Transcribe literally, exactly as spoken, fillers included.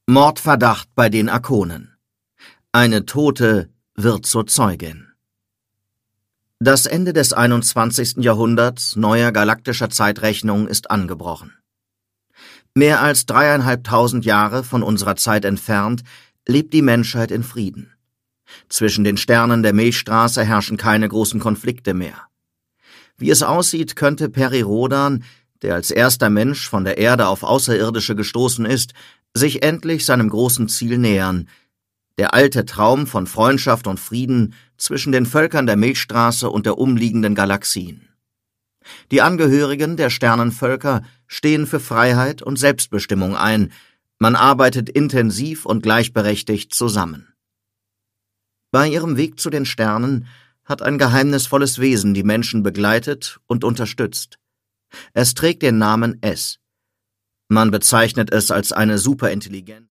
Mordverdacht bei den Akonen. Eine Tote wird zur Zeugin. Das Ende des einundzwanzigsten Jahrhunderts neuer galaktischer Zeitrechnung ist angebrochen. Mehr als dreieinhalbtausend Jahre von unserer Zeit entfernt lebt die Menschheit in Frieden. Zwischen den Sternen der Milchstraße herrschen keine großen Konflikte mehr. Wie es aussieht, könnte Peri Rhodan, der als erster Mensch von der Erde auf Außerirdische gestoßen ist, sich endlich seinem großen Ziel nähern: der alte Traum von Freundschaft und Frieden zwischen den Völkern der Milchstraße und der umliegenden Galaxien. Die Angehörigen der Sternenvölker stehen für Freiheit und Selbstbestimmung ein. Man arbeitet intensiv und gleichberechtigt zusammen. Bei ihrem Weg zu den Sternen hat ein geheimnisvolles Wesen die Menschen begleitet und unterstützt. Es trägt den Namen S. Man bezeichnet es als eine Superintelligenz.